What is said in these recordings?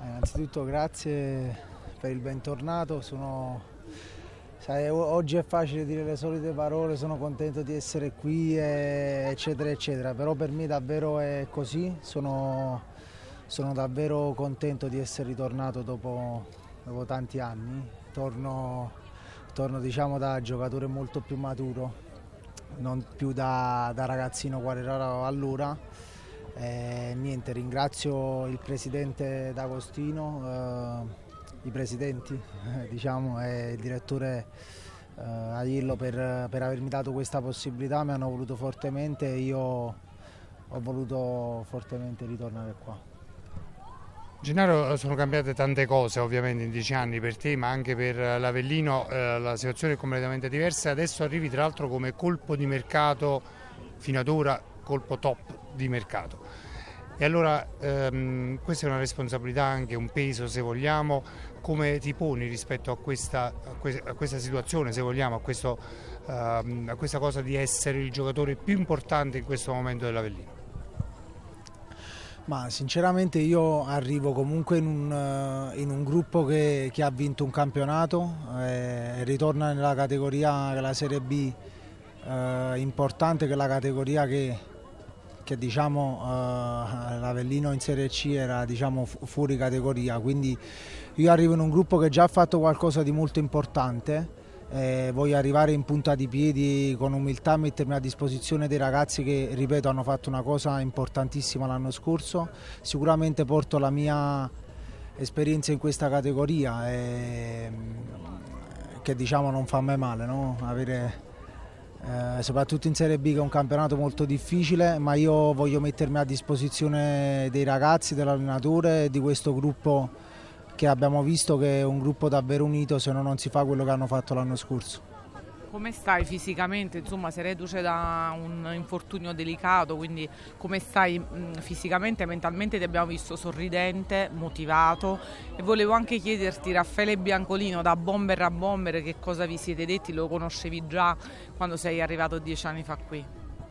Innanzitutto grazie per il bentornato. Sai, oggi è facile dire le solite parole, sono contento di essere qui, eccetera, eccetera, però per me davvero è così, sono davvero contento di essere ritornato dopo tanti anni, torno diciamo da giocatore molto più maturo, non più da ragazzino quale ero allora. Niente, ringrazio il presidente D'Agostino, i presidenti diciamo, e il direttore Aiello per avermi dato questa possibilità, mi hanno voluto fortemente e io ho voluto fortemente ritornare qua. Gennaro, sono cambiate tante cose ovviamente in 10 anni per te, ma anche per l'Avellino la situazione è completamente diversa. Adesso arrivi tra l'altro come colpo di mercato, fino ad ora colpo top di mercato. E allora questa è una responsabilità, anche un peso se vogliamo. Come ti poni rispetto a questa situazione, se vogliamo, a questa cosa di essere il giocatore più importante in questo momento dell'Avellino? Ma sinceramente io arrivo comunque in un gruppo che ha vinto un campionato, ritorna nella categoria, che è la Serie B importante, che è la categoria che diciamo l'Avellino in Serie C era diciamo fuori categoria, quindi io arrivo in un gruppo che già ha fatto qualcosa di molto importante. Voglio arrivare in punta di piedi con umiltà a mettermi a disposizione dei ragazzi che, ripeto, hanno fatto una cosa importantissima l'anno scorso. Sicuramente porto la mia esperienza in questa categoria che diciamo non fa mai male, no? Avere, soprattutto in Serie B, che è un campionato molto difficile, ma io voglio mettermi a disposizione dei ragazzi, dell'allenatore e di questo gruppo, che abbiamo visto che è un gruppo davvero unito, se no non si fa quello che hanno fatto l'anno scorso. Come stai fisicamente? Insomma, sei reduce da un infortunio delicato, quindi come stai fisicamente, mentalmente? Ti abbiamo visto sorridente, motivato, e volevo anche chiederti, Raffaele Biancolino, da bomber a bomber, che cosa vi siete detti? Lo conoscevi già quando sei arrivato 10 anni fa qui?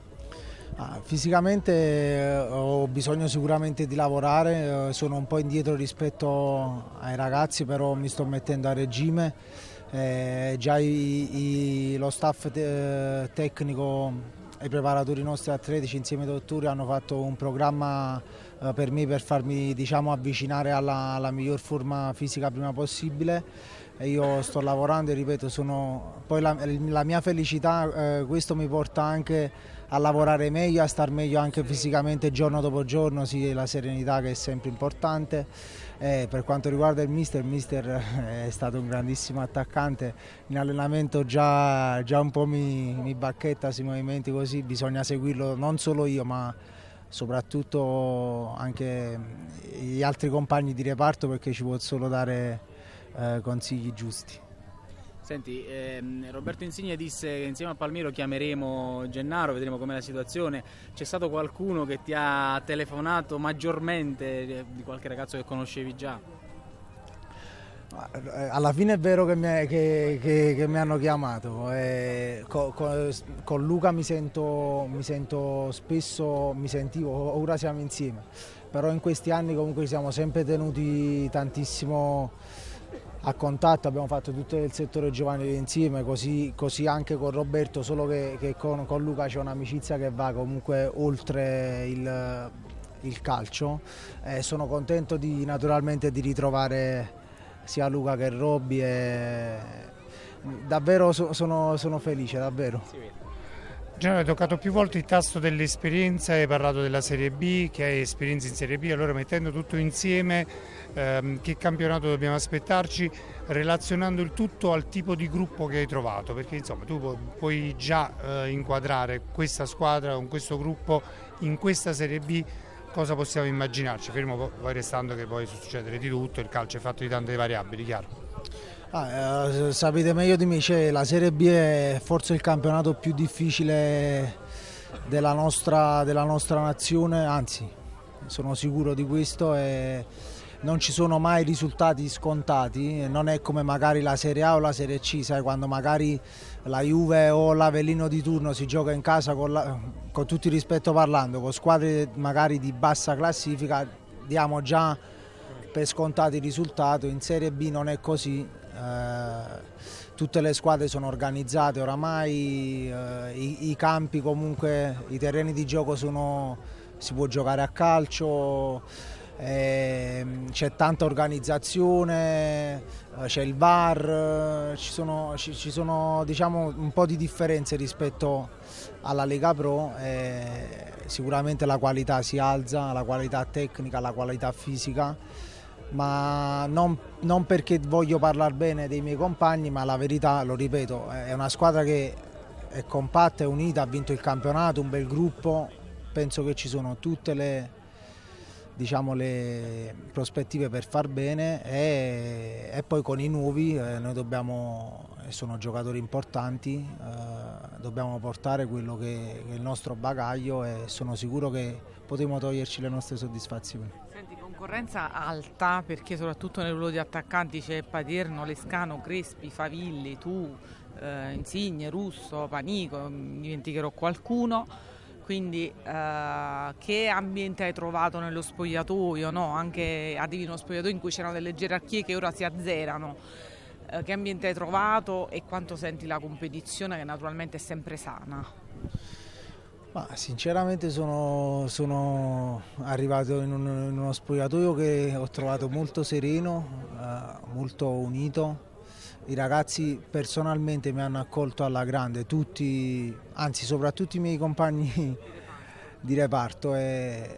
Fisicamente ho bisogno sicuramente di lavorare, sono un po' indietro rispetto ai ragazzi, però mi sto mettendo a regime. Già lo staff tecnico e i preparatori nostri atletici insieme ai dottori hanno fatto un programma per me, per farmi diciamo avvicinare alla miglior forma fisica prima possibile. E io sto lavorando e ripeto, poi la mia felicità, questo mi porta anche a lavorare meglio, a star meglio anche fisicamente giorno dopo giorno, sì, la serenità che è sempre importante. Per quanto riguarda il mister è stato un grandissimo attaccante, in allenamento già un po' mi bacchetta sui movimenti, così bisogna seguirlo non solo io ma soprattutto anche gli altri compagni di reparto, perché ci può solo dare consigli giusti. Senti, Roberto Insigne disse che insieme a Palmiro chiameremo Gennaro, vedremo com'è la situazione. C'è stato qualcuno che ti ha telefonato maggiormente di qualche ragazzo che conoscevi già? Alla fine è vero che mi hanno chiamato, con Luca mi sento spesso, mi sentivo, ora siamo insieme, però in questi anni comunque ci siamo sempre tenuti tantissimo a contatto, abbiamo fatto tutto il settore giovanile insieme, così anche con Roberto, solo che con Luca c'è un'amicizia che va comunque oltre il calcio. Sono contento naturalmente di ritrovare sia Luca che Robby, davvero sono felice, davvero. Gennaro, hai toccato più volte il tasto dell'esperienza, hai parlato della Serie B, che hai esperienza in Serie B, allora mettendo tutto insieme, che campionato dobbiamo aspettarci, relazionando il tutto al tipo di gruppo che hai trovato, perché insomma tu puoi già inquadrare questa squadra con questo gruppo in questa Serie B. Cosa possiamo immaginarci, fermo poi restando che poi succedere di tutto, il calcio è fatto di tante variabili, chiaro? Sapete meglio di me, la Serie B è forse il campionato più difficile della nostra nazione, anzi sono sicuro di questo, e non ci sono mai risultati scontati, non è come magari la Serie A o la Serie C, sai, quando magari la Juve o l'Avellino di turno si gioca in casa con tutto il rispetto parlando, con squadre magari di bassa classifica, diamo già per scontato il risultato. In Serie B non è così, tutte le squadre sono organizzate oramai, i campi comunque, i terreni di gioco si può giocare a calcio, c'è tanta organizzazione, c'è il VAR, ci sono diciamo un po' di differenze rispetto alla Lega Pro. Sicuramente la qualità si alza, la qualità tecnica, la qualità fisica, ma non perché voglio parlare bene dei miei compagni, ma la verità, lo ripeto, è una squadra che è compatta, è unita, ha vinto il campionato, un bel gruppo, penso che ci sono tutte le prospettive per far bene, e poi con i nuovi noi sono giocatori importanti, dobbiamo portare quello che è il nostro bagaglio, e sono sicuro che potremo toglierci le nostre soddisfazioni. Senti, concorrenza alta, perché soprattutto nel ruolo di attaccanti c'è Paterno, Lescano, Crespi, Favilli, tu, Insigne, Russo, Panico, dimenticherò qualcuno. Quindi che ambiente hai trovato nello spogliatoio? No? Anche arrivi in uno spogliatoio in cui c'erano delle gerarchie che ora si azzerano. Che ambiente hai trovato e quanto senti la competizione, che naturalmente è sempre sana? Ma sinceramente sono arrivato in uno spogliatoio che ho trovato molto sereno, molto unito. I ragazzi personalmente mi hanno accolto alla grande, tutti, anzi soprattutto i miei compagni di reparto, e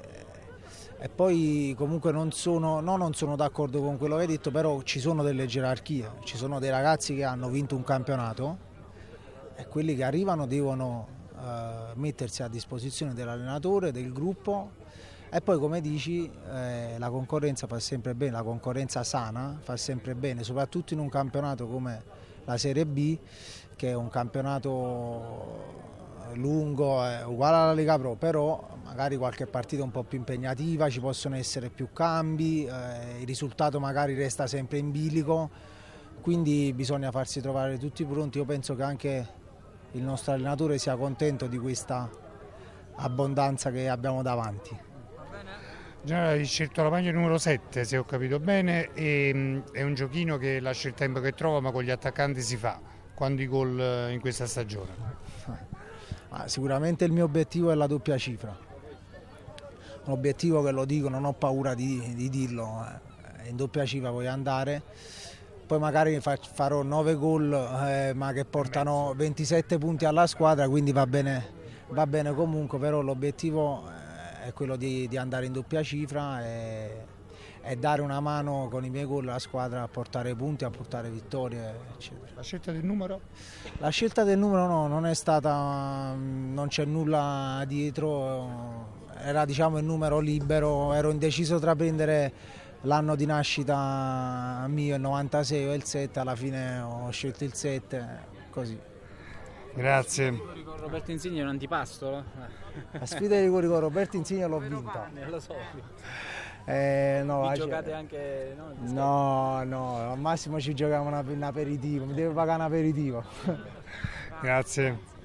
poi comunque non sono d'accordo con quello che hai detto, però ci sono delle gerarchie, ci sono dei ragazzi che hanno vinto un campionato e quelli che arrivano devono mettersi a disposizione dell'allenatore, del gruppo. E poi, come dici, la concorrenza fa sempre bene, la concorrenza sana fa sempre bene, soprattutto in un campionato come la Serie B, che è un campionato lungo, uguale alla Lega Pro, però magari qualche partita un po' più impegnativa, ci possono essere più cambi, il risultato magari resta sempre in bilico, quindi bisogna farsi trovare tutti pronti. Io penso che anche il nostro allenatore sia contento di questa abbondanza che abbiamo davanti. Hai scelto la maglia numero 7, se ho capito bene, e è un giochino che lascia il tempo che trova, ma con gli attaccanti si fa. Quanti gol in questa stagione? Sicuramente il mio obiettivo è la doppia cifra, un obiettivo che lo dico, non ho paura di dirlo, in doppia cifra voglio andare, poi magari farò 9 gol ma che portano 27 punti alla squadra, quindi va bene comunque, però l'obiettivo è quello di andare in doppia cifra e dare una mano con i miei gol alla squadra a portare punti, a portare vittorie, eccetera. La scelta del numero? La scelta del numero no, non è stata, non c'è nulla dietro, era diciamo il numero libero, ero indeciso tra prendere l'anno di nascita mio, il 96 o il 7, alla fine ho scelto il 7, così. Grazie. Con Roberto Insigne è un antipasto? La sfida dei rigori con Roberto Insigne l'ho vinta. Lo so. No, giocate anche? No, al massimo ci giochiamo un aperitivo, mi deve pagare un aperitivo. Grazie.